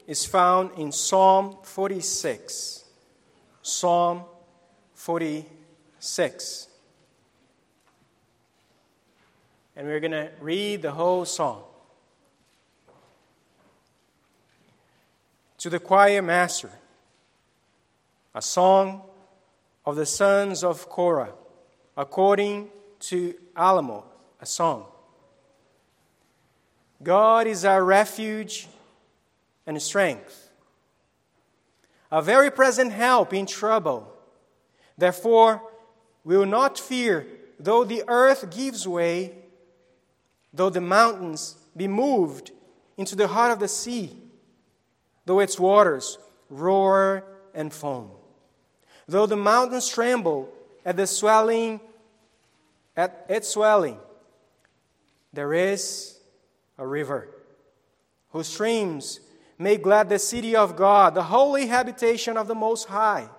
is found in Psalm 46. Psalm 46. And we're going to read the whole psalm. To the choir master, a song of the sons of Korah, according to Alamoth, a song. God is our refuge and strength, a very present help in trouble. Therefore, we will not fear, though the earth gives way, though the mountains be moved into the heart of the sea, though its waters roar and foam, though the mountains tremble at its swelling, there is a river whose streams make glad the city of God, the holy habitation of the Most High.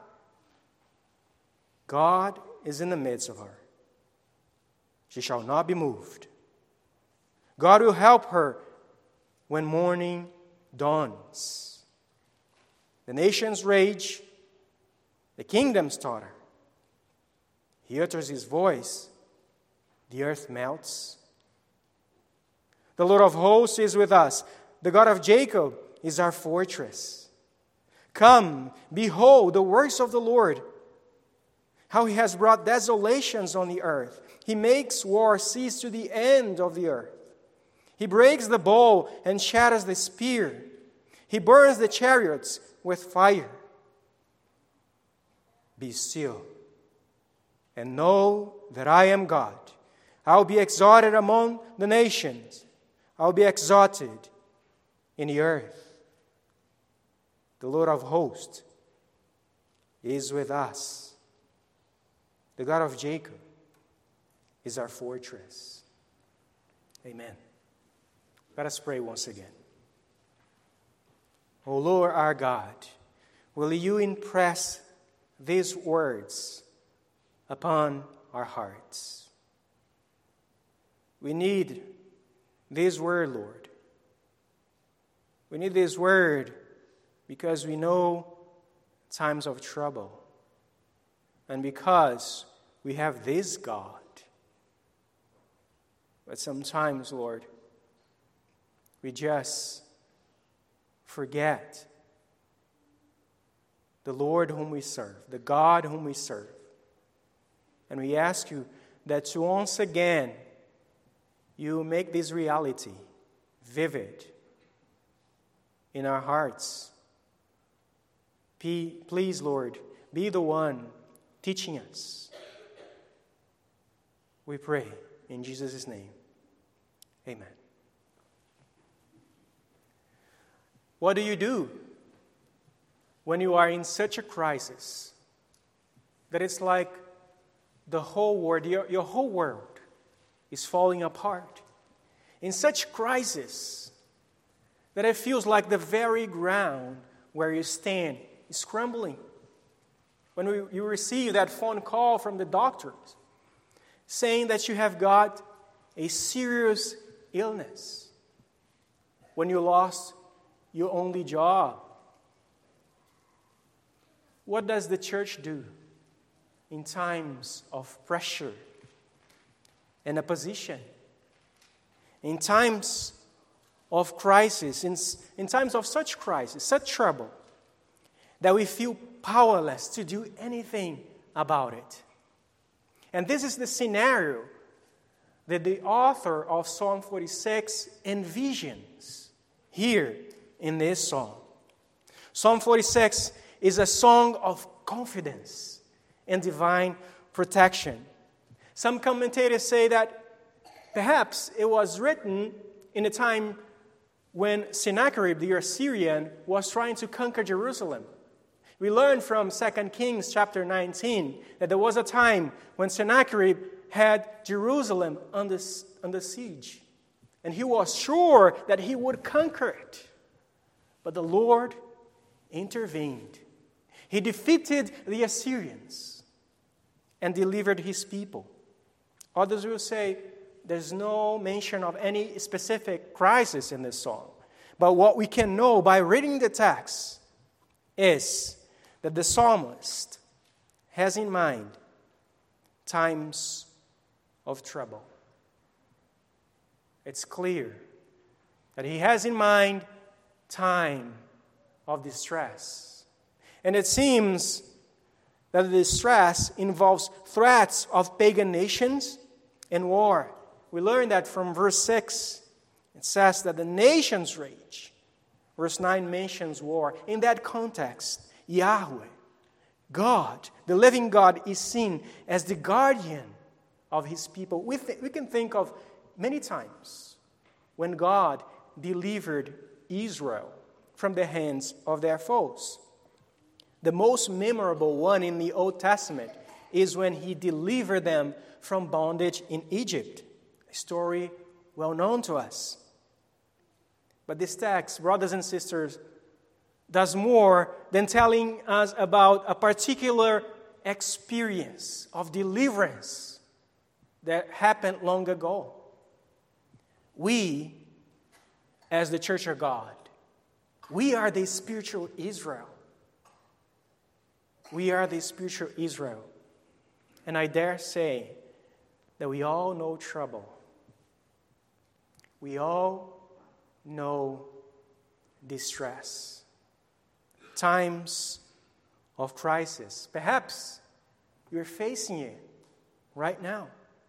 God is in the midst of her. She shall not be moved. God will help her when morning dawns. The nations rage, the kingdoms totter. He utters his voice, the earth melts. The Lord of hosts is with us. The God of Jacob is our fortress. Come, behold the works of the Lord, how he has brought desolations on the earth. He makes war cease to the end of the earth. He breaks the bow and shatters the spear. He burns the chariots with fire. Be still and know that I am God. I will be exalted among the nations. I will be exalted in the earth. The Lord of hosts is with us. The God of Jacob is our fortress. Amen. Let us pray once again. O Lord our God, will you impress these words upon our hearts? We need this word, Lord. We need this word because we know times of trouble and because we have this God. But sometimes, Lord, we just forget the Lord whom we serve, the God whom we serve. And we ask you that once again you make this reality vivid in our hearts. Please, Lord, be the one teaching us. We pray in Jesus' name. Amen. What do you do when you are in such a crisis that it's like the whole world, your whole world is falling apart? In such crisis that it feels like the very ground where you stand is crumbling. When you receive that phone call from the doctors saying that you have got a serious illness, when you lost your only job, what does the church do in times of pressure and opposition? In times of crisis, in times of such crisis, such trouble, that we feel powerless to do anything about it. And this is the scenario that the author of Psalm 46 envisions here in this psalm. Psalm 46 is a song of confidence and divine protection. Some commentators say that perhaps it was written in a time when Sennacherib, the Assyrian, was trying to conquer Jerusalem. We learn from 2 Kings chapter 19 that there was a time when Sennacherib had Jerusalem under siege. And he was sure that he would conquer it. But the Lord intervened. He defeated the Assyrians and delivered his people. Others will say there's no mention of any specific crisis in this song. But what we can know by reading the text is that the psalmist has in mind times of trouble. It's clear that he has in mind time of distress. And it seems that the distress involves threats of pagan nations and war. We learn that from verse 6. It says that the nations rage. Verse 9 mentions war. In that context, Yahweh, God, the living God, is seen as the guardian of his people. We can think of many times when God delivered Israel from the hands of their foes. The most memorable one in the Old Testament is when he delivered them from bondage in Egypt, a story well known to us. But this text, brothers and sisters, does more than telling us about a particular experience of deliverance that happened long ago. We, as the Church of God, we are the spiritual Israel. We are the spiritual Israel. And I dare say that we all know trouble. We all know distress. Times of crisis. Perhaps you're facing it right now.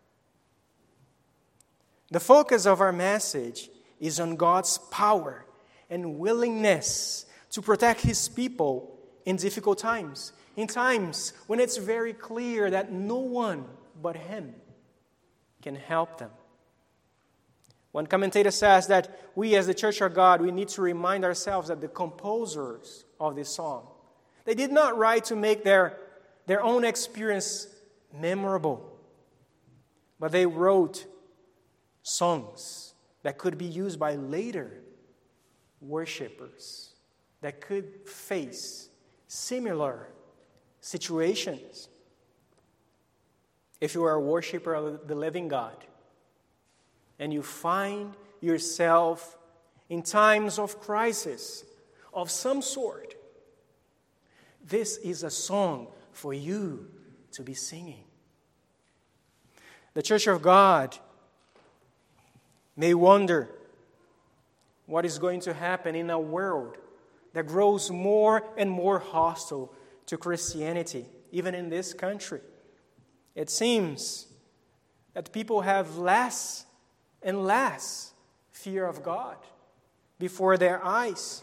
The focus of our message is on God's power and willingness to protect his people in difficult times. In times when it's very clear that no one but him can help them. One commentator says that we as the Church of God, we need to remind ourselves that the composers of this song, they did not write to make their own experience memorable, but they wrote songs that could be used by later worshipers that could face similar situations. If you are a worshiper of the living God and you find yourself in times of crisis of some sort, this is a song for you to be singing. The Church of God may wonder what is going to happen in a world that grows more and more hostile to Christianity, even in this country. It seems that people have less and less fear of God before their eyes.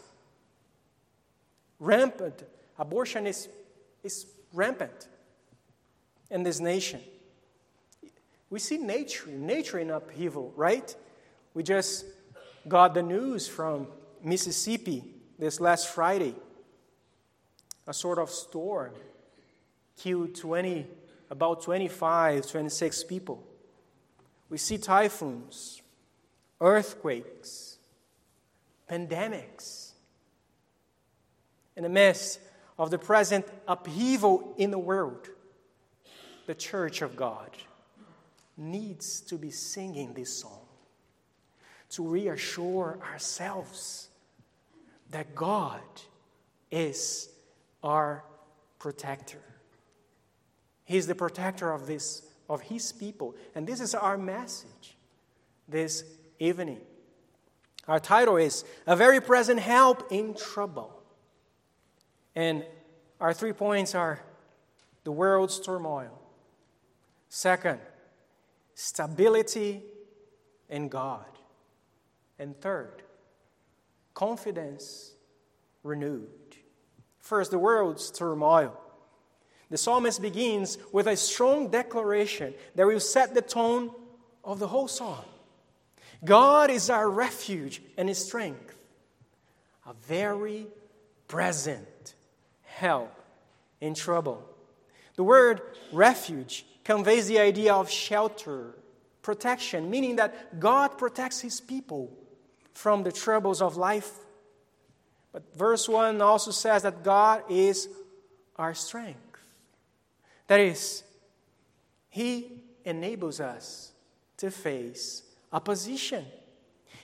Rampant abortion is rampant in this nation. We see nature in upheaval, right? We just got the news from Mississippi this last Friday. A sort of storm killed about 26 people. We see typhoons, earthquakes, pandemics. In the midst of the present upheaval in the world, the Church of God needs to be singing this song to reassure ourselves that God is our protector. He is the protector of his people. And this is our message this evening. Our title is A Very Present Help in Trouble. And our 3 points are the world's turmoil. Second, stability in God. And third, confidence renewed. First, the world's turmoil. The psalmist begins with a strong declaration that will set the tone of the whole psalm. God is our refuge and his strength, a very present help in trouble. The word refuge conveys the idea of shelter, protection, meaning that God protects his people from the troubles of life. But verse 1 also says that God is our strength. That is, he enables us to face opposition.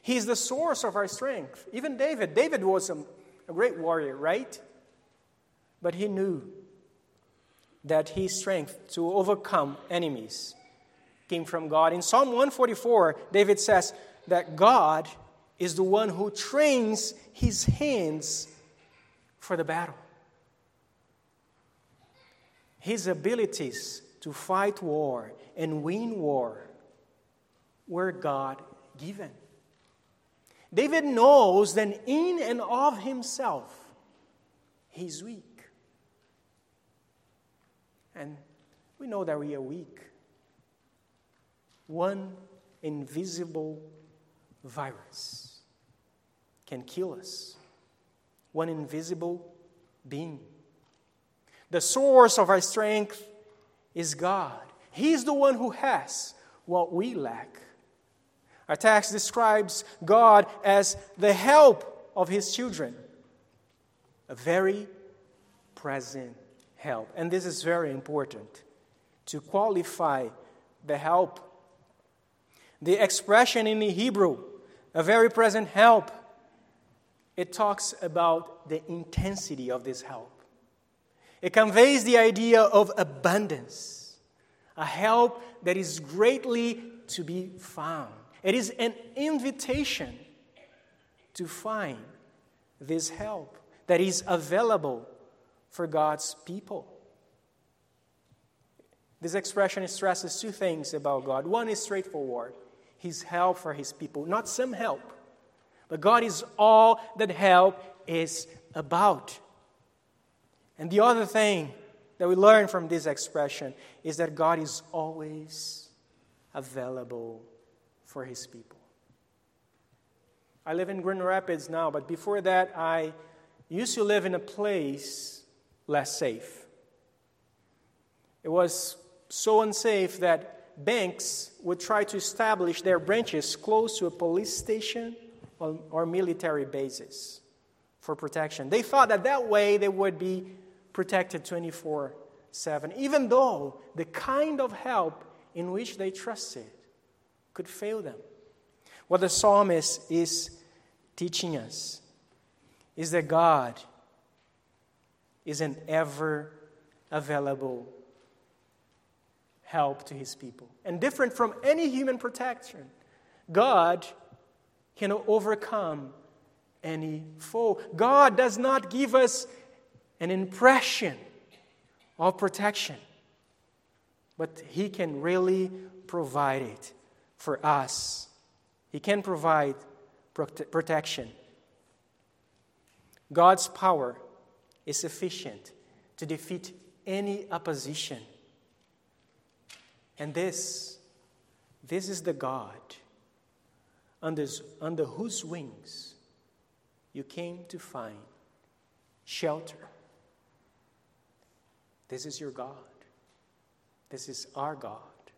He is the source of our strength. Even David was a great warrior, right? But he knew that his strength to overcome enemies came from God. In Psalm 144, David says that God is the one who trains his hands for the battle. His abilities to fight war and win war were God-given. David knows that in and of himself, he's weak. And we know that we are weak. One invisible virus can kill us. One invisible being. The source of our strength is God. He's the one who has what we lack. Our text describes God as the help of His children. A very present help. And this is very important to qualify the help. The expression in the Hebrew, a very present help, it talks about the intensity of this help. It conveys the idea of abundance, a help that is greatly to be found. It is an invitation to find this help that is available for God's people. This expression stresses two things about God. One is straightforward. His help for His people. Not some help, but God is all that help is about. And the other thing that we learn from this expression is that God is always available for His people. I live in Grand Rapids now, but before that, I used to live in a place less safe. It was so unsafe that banks would try to establish their branches close to a police station or military bases for protection. They thought that way they would be protected 24/7, even though the kind of help in which they trusted could fail them. What the psalmist is teaching us is that God is an ever-available help to His people. And different from any human protection, God can overcome any foe. God does not give us an impression of protection, but He can really provide it for us. He can provide protection. God's power is sufficient to defeat any opposition. And this is the God under whose wings you came to find shelter. This is your God. This is our God.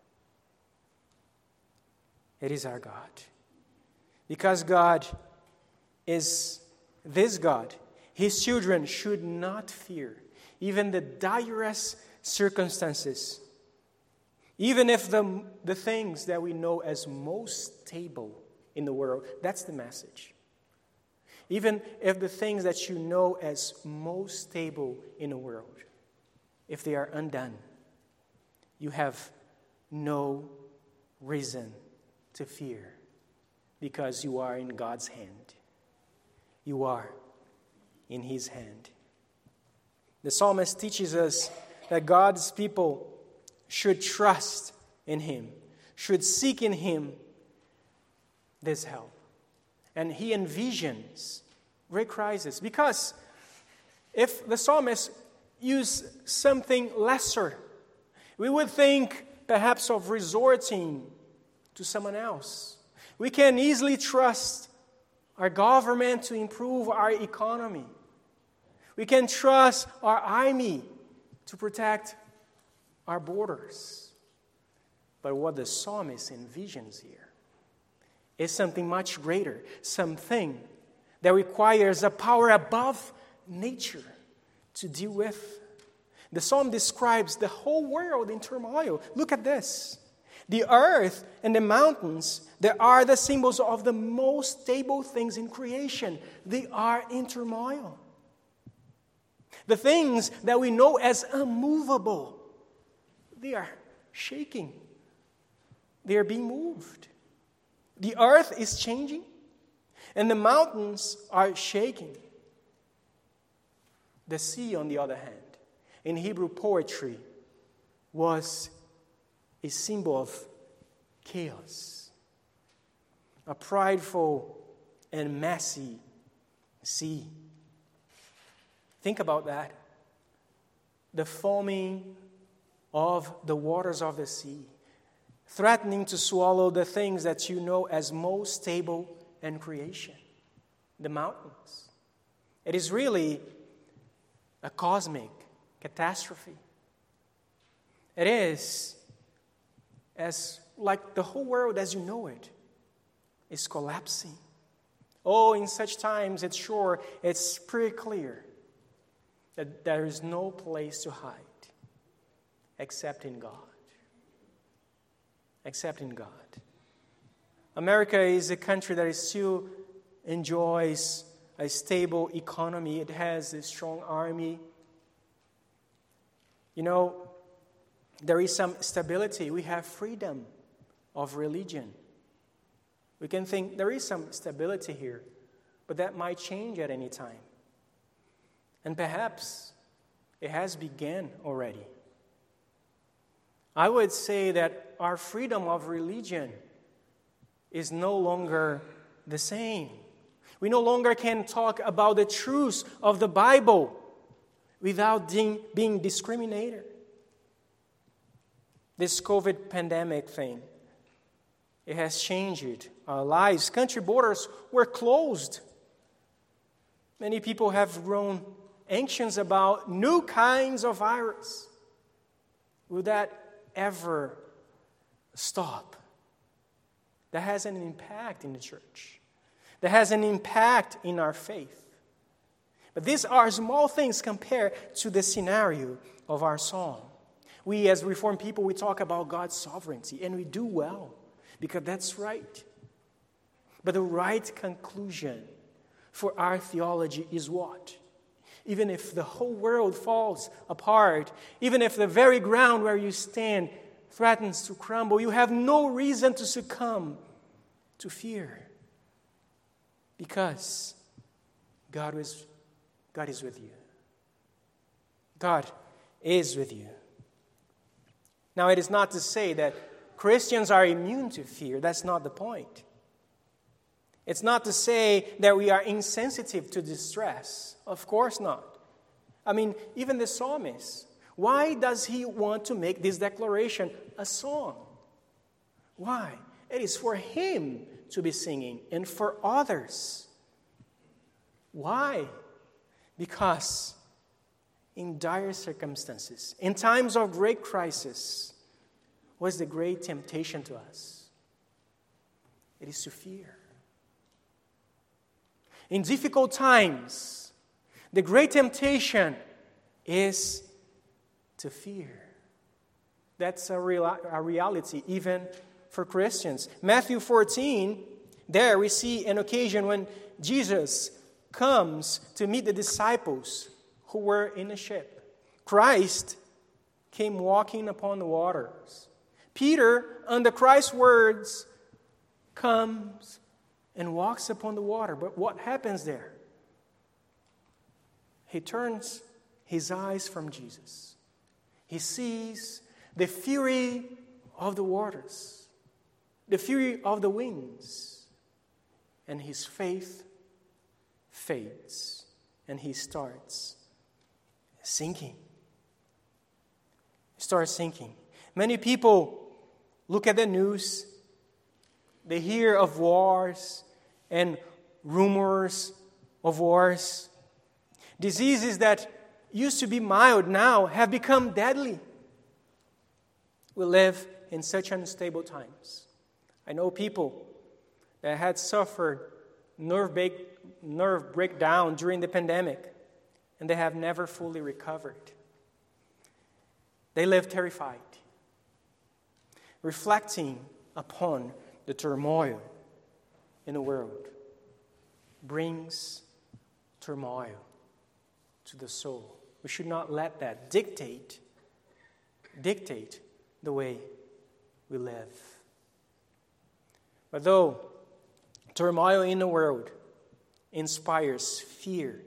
It is our God. Because God is this God, His children should not fear even the direst circumstances, even if the things that we know as most stable in the world, that's the message. Even if the things that you know as most stable in the world, if they are undone, you have no reason to fear because you are in God's hand. You are in His hand. The psalmist teaches us that God's people should trust in Him, should seek in Him this help. And he envisions great crisis. Because if the psalmist used something lesser, we would think perhaps of resorting to someone else. We can easily trust our government to improve our economy. We can trust our army to protect our borders. But what the psalmist envisions here is something much greater, something that requires a power above nature to deal with. The psalm describes the whole world in turmoil. Look at this. The earth and the mountains, they are the symbols of the most stable things in creation. They are in turmoil. The things that we know as unmovable, they are shaking. They are being moved. The earth is changing, and the mountains are shaking. The sea, on the other hand, in Hebrew poetry, was a symbol of chaos, a prideful and messy sea. Think about that. The foaming of the waters of the sea, threatening to swallow the things that you know as most stable in creation, the mountains. It is really a cosmic catastrophe. It is as like the whole world as you know it is collapsing. Oh, in such times, it's pretty clear that there is no place to hide except in God. Except in God. America is a country that still enjoys a stable economy. It has a strong army. You know, there is some stability. We have freedom of religion. We can think there is some stability here, but that might change at any time. And perhaps it has begun already. I would say that our freedom of religion is no longer the same. We no longer can talk about the truths of the Bible without being discriminated. This COVID pandemic thing, it has changed our lives. Country borders were closed. Many people have grown anxious about new kinds of virus. Will that ever stop? That has an impact in the church. That has an impact in our faith. But these are small things compared to the scenario of our song. We as Reformed people, we talk about God's sovereignty, and we do well, because that's right. But the right conclusion for our theology is what? Even if the whole world falls apart, even if the very ground where you stand threatens to crumble, you have no reason to succumb to fear, because God is with you. God is with you. Now, it is not to say that Christians are immune to fear. That's not the point. It's not to say that we are insensitive to distress. Of course not. I mean, even the psalmist, why does he want to make this declaration a song? Why? It is for him to be singing and for others. Why? Because in dire circumstances, in times of great crisis, what's the great temptation to us? It is to fear. In difficult times, the great temptation is to fear. That's a reality even for Christians. Matthew 14, there we see an occasion when Jesus comes to meet the disciples who were in a ship. Christ came walking upon the waters. Peter, under Christ's words, comes and walks upon the water. But what happens there? He turns his eyes from Jesus. He sees the fury of the waters, the fury of the winds, and his faith fades, and he starts sinking. He starts sinking. Many people look at the news, they hear of wars and rumors of wars. Diseases that used to be mild now have become deadly. We live in such unstable times. I know people that had suffered nerve breakdown during the pandemic, and they have never fully recovered. They live terrified. reflecting upon the turmoil in the world brings turmoil to the soul. We should not let that dictate the way we live. But though turmoil in the world inspires fear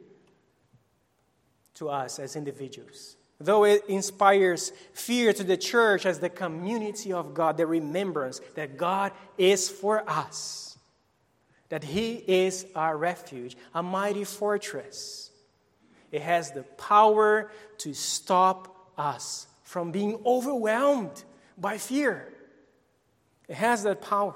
to us as individuals, though it inspires fear to the church as the community of God, the remembrance that God is for us, that He is our refuge, a mighty fortress, it has the power to stop us from being overwhelmed by fear. It has that power.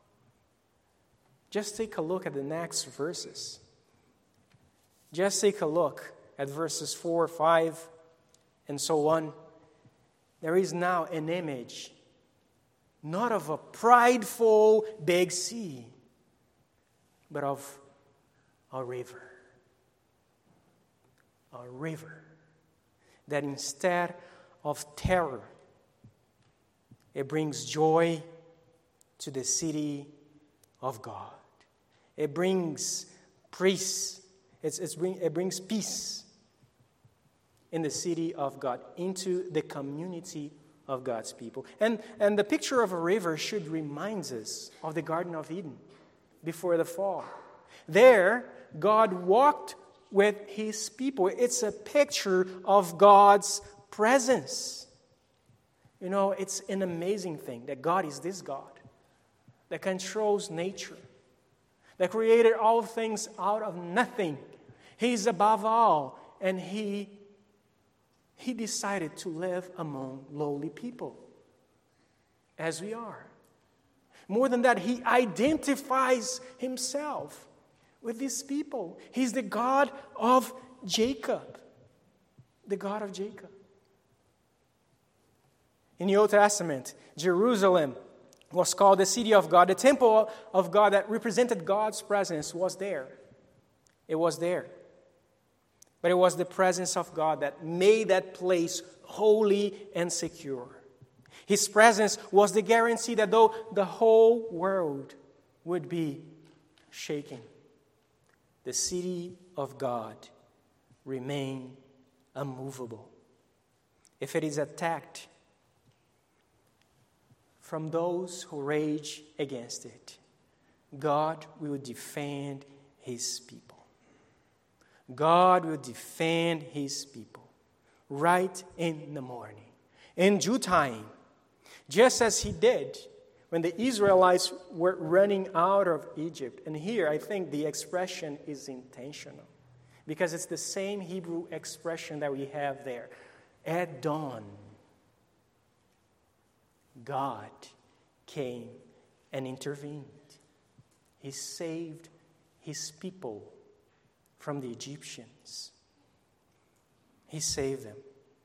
Just take a look at the next verses. Just take a look at verses 4, 5, and so on. There is now an image, not of a prideful big sea, but of a river. A river that instead of terror, it brings joy to the city of God. It brings peace. It brings peace in the city of God, into the community of God's people. And the picture of a river should remind us of the Garden of Eden before the fall. There, God walked with His people. It's a picture of God's presence. You know, it's an amazing thing that God is this God that controls nature, that created all things out of nothing. He's above all, and He decided to live among lowly people, as we are. More than that, He identifies Himself with these people. He's the God of Jacob. The God of Jacob. In the Old Testament, Jerusalem was called the city of God. The temple of God that represented God's presence was there. It was there. But it was the presence of God that made that place holy and secure. His presence was the guarantee that though the whole world would be shaken, the city of God remained unmovable. If it is attacked from those who rage against it, God will defend His people. God will defend His people right in the morning, in due time, just as He did when the Israelites were running out of Egypt. And here, I think the expression is intentional, because it's the same Hebrew expression that we have there. At dawn, God came and intervened. He saved His people from the Egyptians. He saved them.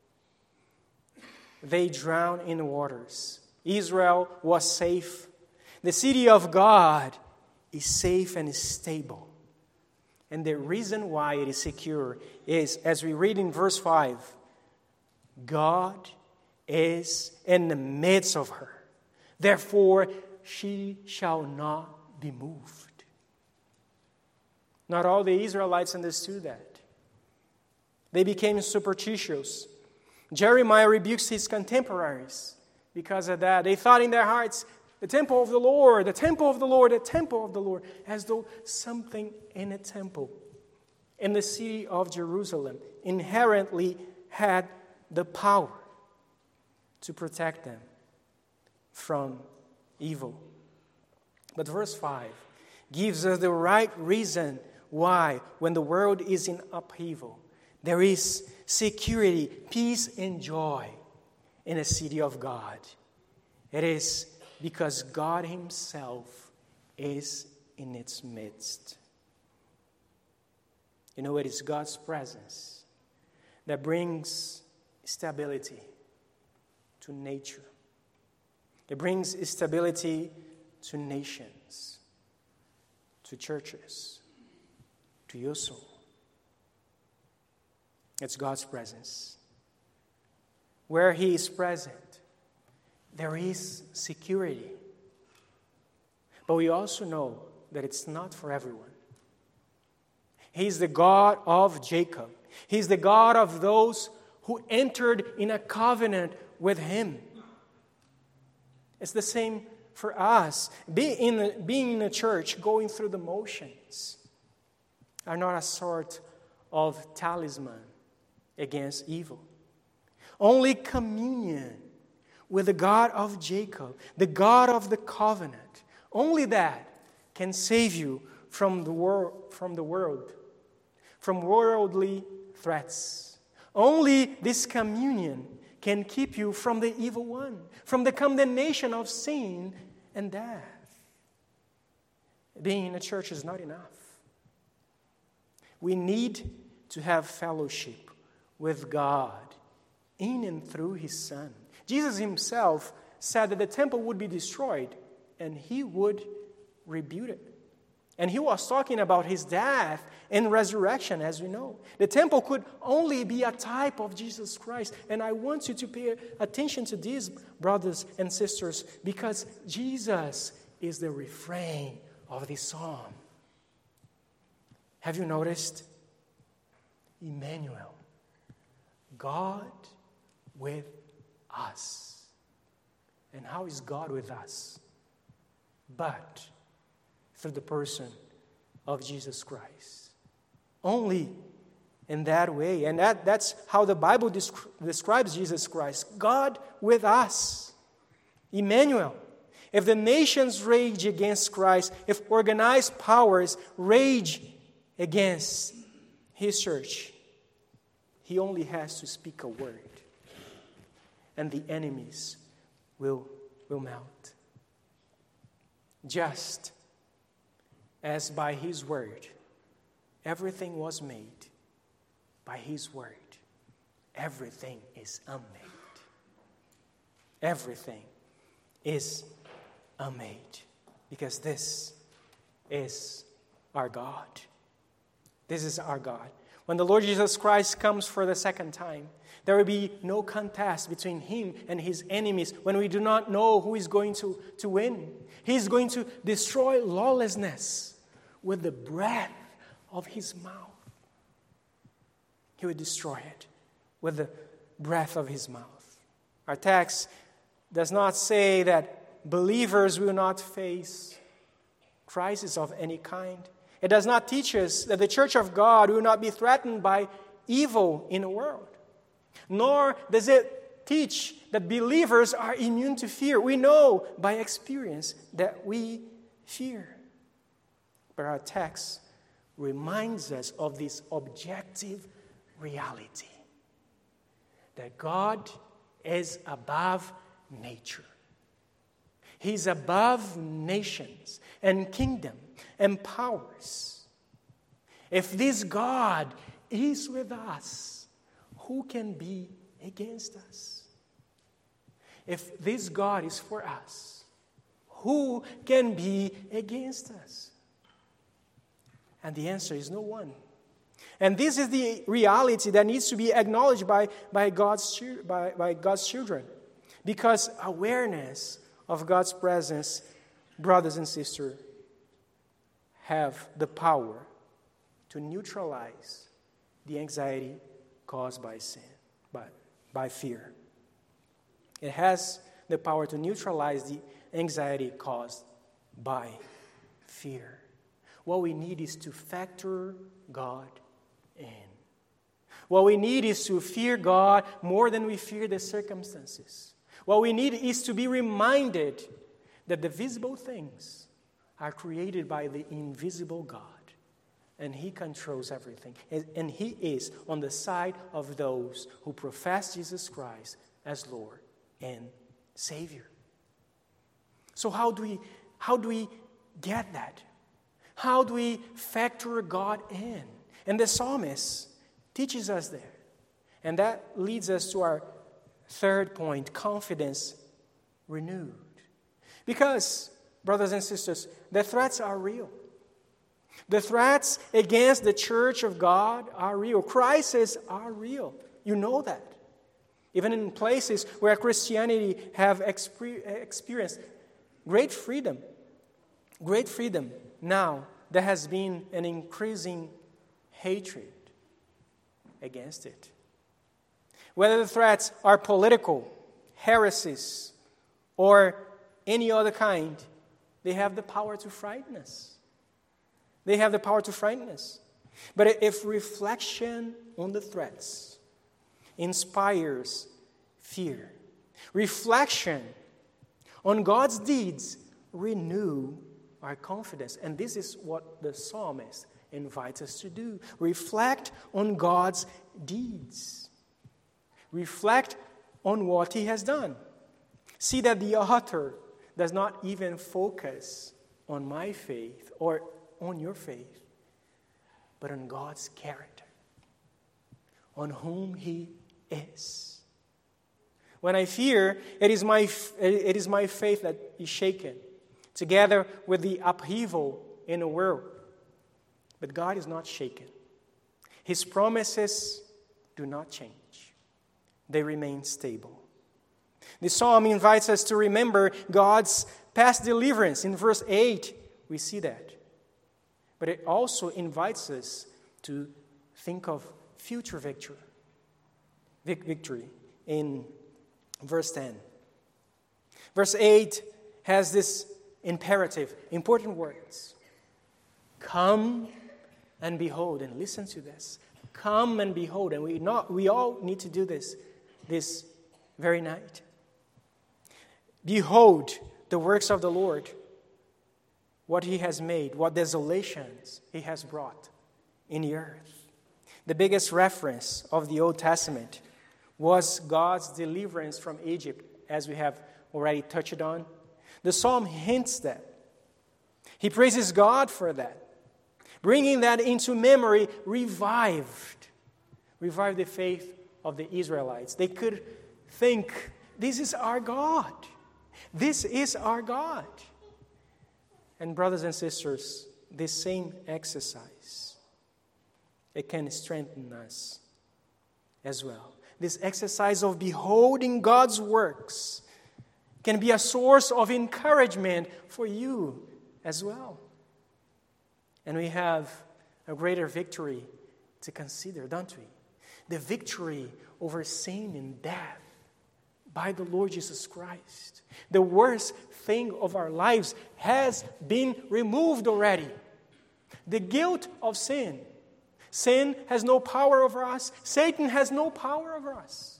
They drowned in the waters. Israel was safe. The city of God is safe and is stable. And the reason why it is secure is, as we read in verse 5, God is in the midst of her. Therefore, she shall not be moved. Not all the Israelites understood that. They became superstitious. Jeremiah rebukes his contemporaries because of that. They thought in their hearts, the temple of the Lord, the temple of the Lord, the temple of the Lord, as though something in a temple in the city of Jerusalem inherently had the power to protect them from evil. But verse 5 gives us the right reason why, when the world is in upheaval, there is security, peace, and joy in the city of God. It is because God Himself is in its midst. You know, it is God's presence that brings stability to nature. It brings stability to nations, to churches, to your soul. It's God's presence. Where He is present, there is security. But we also know that it's not for everyone. He's the God of Jacob. He's the God of those who entered in a covenant with Him. It's the same for us. Being in a church, going through the motions, are not a sort of talisman against evil. Only communion with the God of Jacob, the God of the covenant, only that can save you from the world, from worldly threats. Only this communion can keep you from the evil one, from the condemnation of sin and death. Being in a church is not enough. We need to have fellowship with God in and through His Son. Jesus Himself said that the temple would be destroyed and He would rebuild it. And He was talking about His death and resurrection, as we know. The temple could only be a type of Jesus Christ. And I want you to pay attention to these, brothers and sisters, because Jesus is the refrain of this psalm. Have you noticed? Emmanuel, God with us. And how is God with us? But through the person of Jesus Christ. Only in that way. And that's how the Bible describes Jesus Christ. God with us. Emmanuel. If the nations rage against Christ, if organized powers rage against His church, He only has to speak a word, and the enemies will melt. Just as by His word, everything was made, by His word, everything is unmade. Everything is unmade. Because this is our God. This is our God. When the Lord Jesus Christ comes for the second time, there will be no contest between Him and His enemies when we do not know who is going to win. He is going to destroy lawlessness with the breath of His mouth. He will destroy it with the breath of His mouth. Our text does not say that believers will not face crisis of any kind. It does not teach us that the church of God will not be threatened by evil in the world. Nor does it teach that believers are immune to fear. We know by experience that we fear. But our text reminds us of this objective reality, that God is above nature. He's above nations and kingdom and powers. If this God is with us, who can be against us? If this God is for us, who can be against us? And the answer is no one. And this is the reality that needs to be acknowledged by God's children. Because awareness of God's presence, brothers and sisters, have the power to neutralize the anxiety caused by sin, by fear. It has the power to neutralize the anxiety caused by fear. What we need is to factor God in. What we need is to fear God more than we fear the circumstances. What we need is to be reminded that the visible things are created by the invisible God. And He controls everything. And He is on the side of those who profess Jesus Christ as Lord and Savior. So how do we get that? How do we factor God in? And the psalmist teaches us there. And that leads us to our third point, confidence renewed. Because, brothers and sisters, the threats are real. The threats against the church of God are real. Crises are real. You know that. even in places where Christianity have experienced great freedom, now there has been an increasing hatred against it. Whether the threats are political, heresies, or any other kind, they have the power to frighten us. But if reflection on the threats inspires fear, reflection on God's deeds renew our confidence. And this is what the psalmist invites us to do. Reflect on God's deeds. Reflect on what He has done. See that the author does not even focus on my faith or on your faith, but on God's character, on whom He is. When I fear, it is my faith that is shaken, together with the upheaval in the world. But God is not shaken. His promises do not change. They remain stable. The psalm invites us to remember God's past deliverance. In verse 8, we see that. But it also invites us to think of future victory in verse 10. Verse 8 has this imperative, important words. Come and behold. And listen to this. Come and behold. And we all need to do this very night. Behold the works of the Lord, what He has made, what desolations He has brought in the earth. The biggest reference of the Old Testament was God's deliverance from Egypt, as we have already touched on. The psalm hints that. He praises God for that. Bringing that into memory revived the faith of the Israelites. They could think, this is our God. This is our God. And brothers and sisters, this same exercise, it can strengthen us as well. This exercise of beholding God's works can be a source of encouragement for you as well. And we have a greater victory to consider, don't we? The victory over sin and death by the Lord Jesus Christ. The worst thing of our lives has been removed already. The guilt of sin. Sin has no power over us. Satan has no power over us.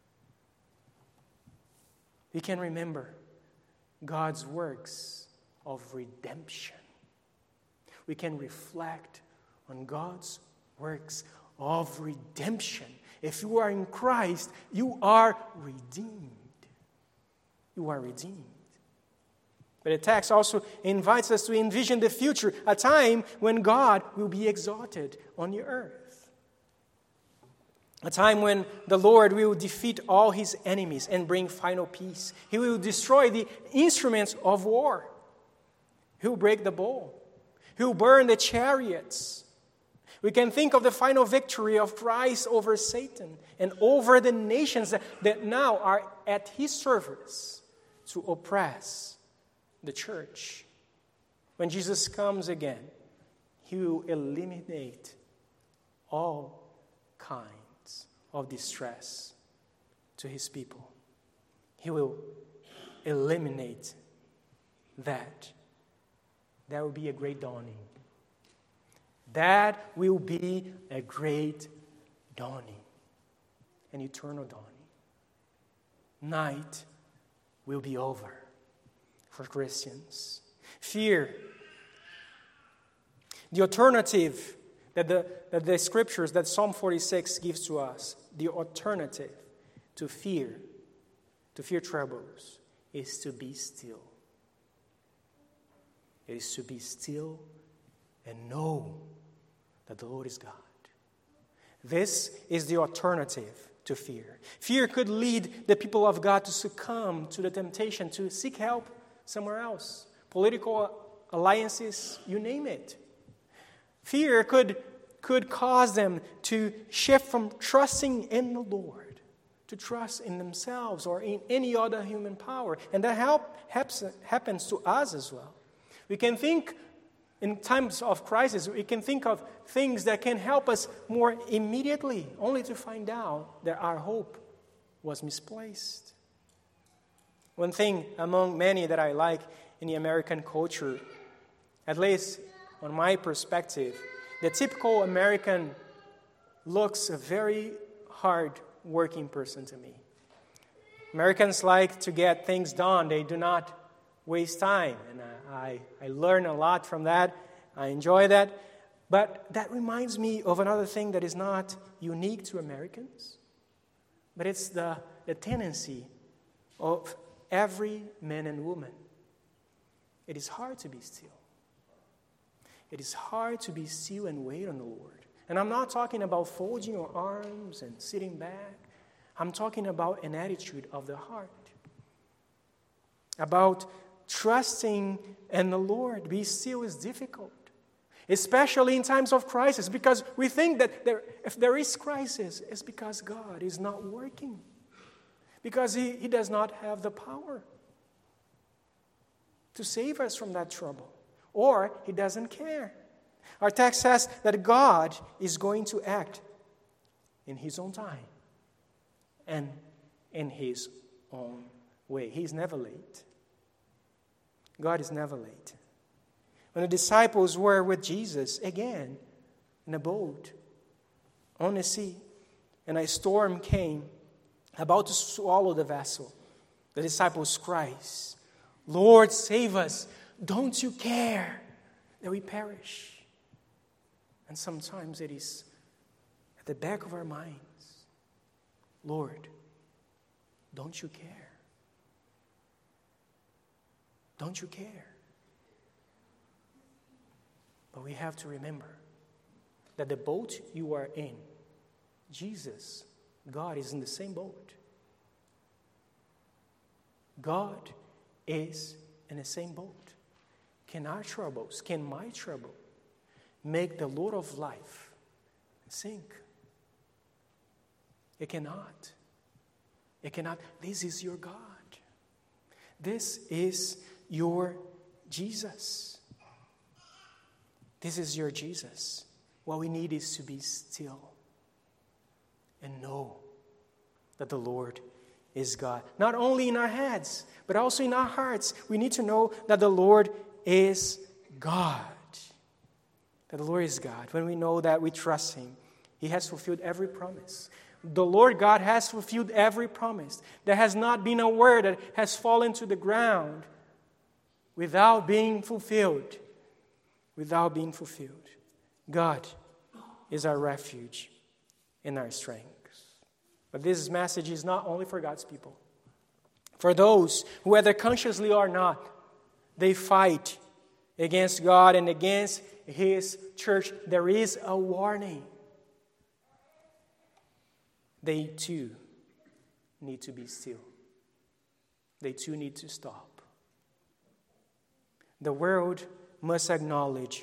We can remember God's works of redemption. We can reflect on God's works of redemption. If you are in Christ, you are redeemed. You are redeemed. But the text also invites us to envision the future, a time when God will be exalted on the earth. A time when the Lord will defeat all His enemies and bring final peace. He will destroy the instruments of war. He will break the bow. He will burn the chariots. We can think of the final victory of Christ over Satan and over the nations that now are at His service to oppress the church. When Jesus comes again, He will eliminate all kinds of distress to His people. He will eliminate that. That will be a great dawning. That will be a great dawning, an eternal dawning. Night will be over for Christians. Fear. The alternative that the scriptures, that Psalm 46 gives to us, the alternative to fear troubles, is to be still. It is to be still and know that the Lord is God. This is the alternative to fear. Fear could lead the people of God to succumb to the temptation to seek help somewhere else. Political alliances, you name it. Fear could cause them to shift from trusting in the Lord to trust in themselves or in any other human power. And that happens to us as well. We can think in times of crisis, we can think of things that can help us more immediately, only to find out that our hope was misplaced. One thing among many that I like in the American culture, at least on my perspective, the typical American looks a very hard-working person to me. Americans like to get things done. They do not waste time. And I learn a lot from that. I enjoy that. But that reminds me of another thing that is not unique to Americans, but it's the tendency of every man and woman. It is hard to be still. It is hard to be still and wait on the Lord. And I'm not talking about folding your arms and sitting back. I'm talking about an attitude of the heart. About trusting in the Lord. Be still is difficult. Especially in times of crisis. Because we think that if there is crisis, it's because God is not working. Because He does not have the power to save us from that trouble. Or He doesn't care. Our text says that God is going to act in His own time and in His own way. He's never late. God is never late. When the disciples were with Jesus, again, in a boat, on the sea, and a storm came, about to swallow the vessel, the disciples cried, "Lord, save us. Don't you care that we perish?" And sometimes it is at the back of our minds, "Lord, don't you care? Don't you care?" But we have to remember that the boat you are in, Jesus, God is in the same boat. God is in the same boat. Can our troubles, can my trouble, make the Lord of life sink? It cannot. It cannot. This is your God. This is your Jesus. This is your Jesus. What we need is to be still and know that the Lord is God. Not only in our heads, but also in our hearts. We need to know that the Lord is God. That the Lord is God. When we know that, we trust Him. He has fulfilled every promise. The Lord God has fulfilled every promise. There has not been a word that has fallen to the ground without being fulfilled. Without being fulfilled. God is our refuge and our strength. But this message is not only for God's people. For those who, whether consciously or not, they fight against God and against His church, there is a warning. They too need to be still. They too need to stop. The world must acknowledge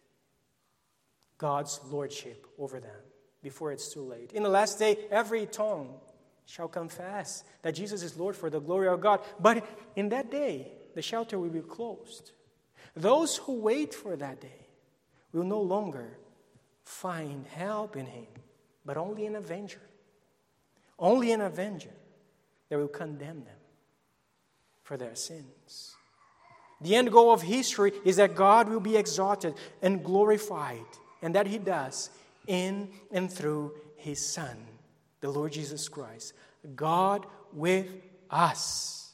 God's lordship over them before it's too late. In the last day, every tongue shall confess that Jesus is Lord for the glory of God. But in that day, the shelter will be closed. Those who wait for that day will no longer find help in Him, but only an avenger. Only an avenger that will condemn them for their sins. The end goal of history is that God will be exalted and glorified, and that He does in and through His Son, the Lord Jesus Christ. God with us.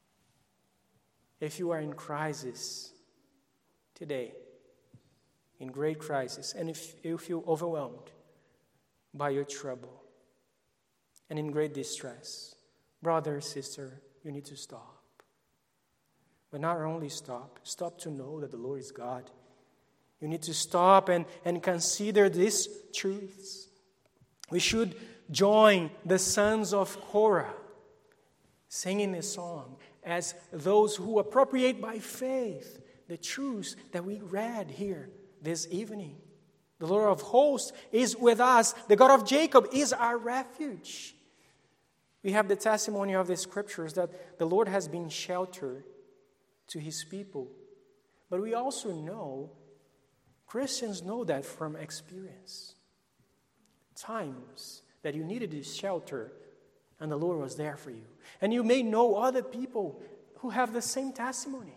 If you are in crisis today, in great crisis, and if you feel overwhelmed by your trouble and in great distress, brother, sister, you need to stop. But not only stop to know that the Lord is God. You need to stop and consider these truths. We should join the sons of Korah singing a song as those who appropriate by faith the truths that we read here this evening. The Lord of hosts is with us. The God of Jacob is our refuge. We have the testimony of the Scriptures that the Lord has been shelter to His people. But we also know, Christians know that from experience. Times that you needed this shelter and the Lord was there for you. And you may know other people who have the same testimony.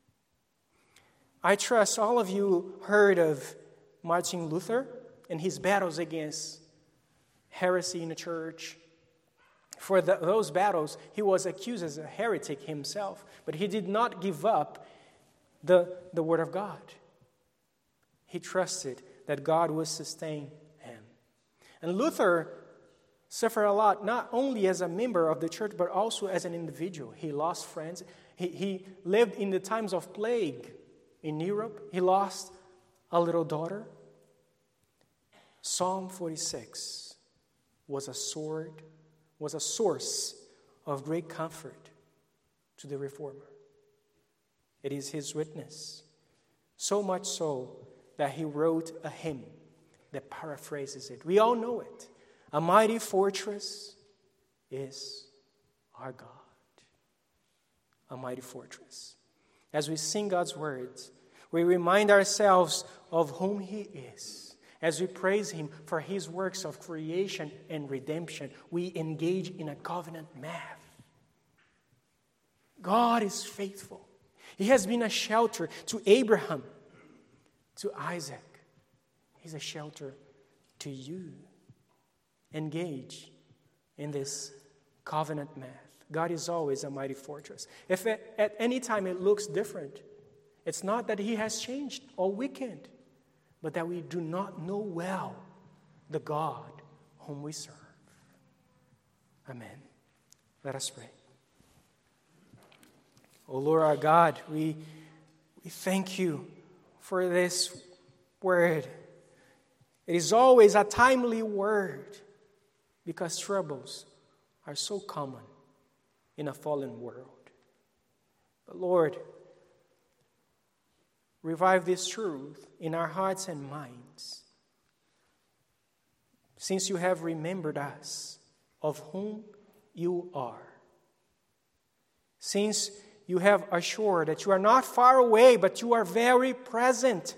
I trust all of you heard of Martin Luther and his battles against heresy in the church. For those battles, he was accused as a heretic himself, but he did not give up the Word of God. He trusted that God would sustain him. And Luther suffered a lot, not only as a member of the church, but also as an individual. He lost friends. He lived in the times of plague in Europe. He lost a little daughter. Psalm 46 was a source of great comfort to the reformer. It is his witness. So much so that he wrote a hymn that paraphrases it. We all know it. A mighty fortress is our God. A mighty fortress. As we sing God's words, we remind ourselves of whom He is. As we praise Him for His works of creation and redemption, we engage in a covenant math. God is faithful. He has been a shelter to Abraham, to Isaac. He's a shelter to you. Engage in this covenant math. God is always a mighty fortress. If at any time it looks different, it's not that He has changed or weakened, but that we do not know well the God whom we serve. Amen. Let us pray. O Lord our God, we thank You for this word. It is always a timely word because troubles are so common in a fallen world. But Lord, revive this truth in our hearts and minds. Since You have remembered us of whom You are. Since You have assured that You are not far away, but You are very present.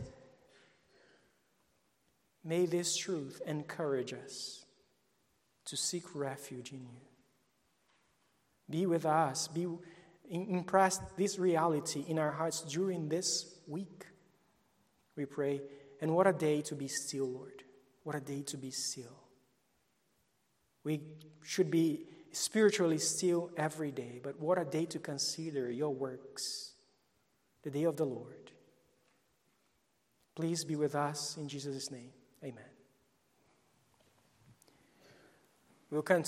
May this truth encourage us to seek refuge in You. Be with us. Impress this reality in our hearts during this week, we pray. And what a day to be still, Lord. What a day to be still. We should be spiritually still every day, but what a day to consider Your works, the day of the Lord. Please be with us in Jesus' name. Amen. We'll continue.